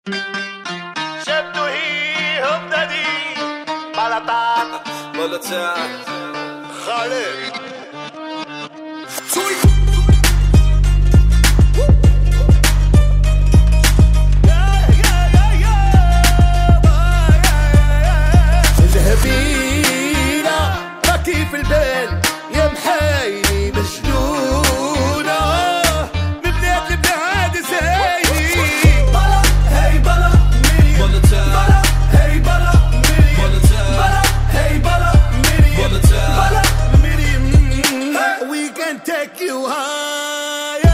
شبتوهی هم دادی بالاتر خالد ذهبينا بكي في البال يا محايلي مجنونة من بلاد لبلاد زايدي بلا هي بلا ميري بلا هي بلا ميري بلا هي بلا ميري بلا ميري we can take you higher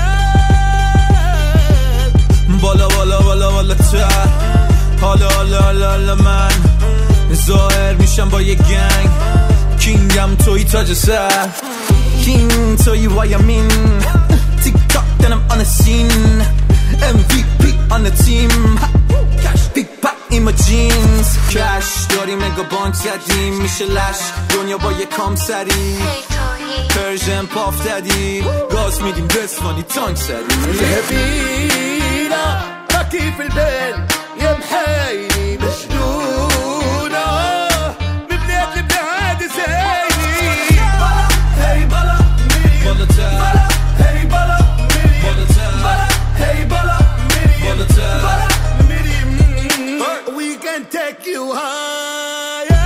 بالا بالا بالا بالا تر حالا حالا حالا من ظاهر میشم با یه گنگ کینگم توی تاج سر کینگ توی وایمین تیک تاک دنم آن سین MVP on the team کش بیگ پک این ما جینز کش داریم مگا بانک زدیم میشه لش دنیا با یه کام سری پرژن پاف دادی گاز میدیم رسوانی تانک سری ذهبينا بكي في البال يا محايلي مجنونة من بلاد لبلاد زايدي بلا هي بلا ميري بلا هي بلا ميري بلا هي بلا ميري بلا ميري we can take you higher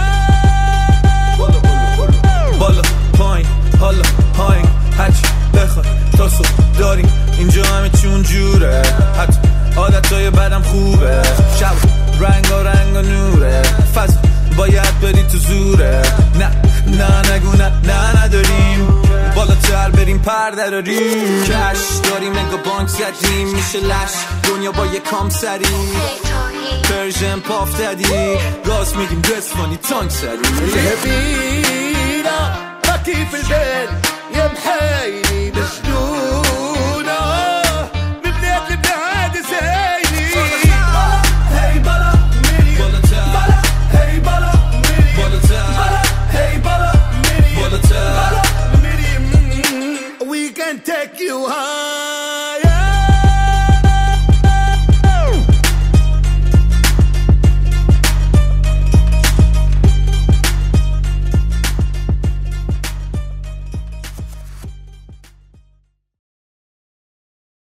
بالا پایین حالا پایین هرچی بخوای تا صبح داریم اینجا همه چون جوره حتی عادتهای بدم خوبه شب رنگا نوره فضا باید بری تو زوره نه نگو نه نداریم بالاتر بریم پر دراریم کش داریم مگا بانک زدیم میشه لش دنیا با یه کام سری پرژن پاف دادی گاز میدیم رسوانی تانک سری ذهبينا بكي في البال يا محايلي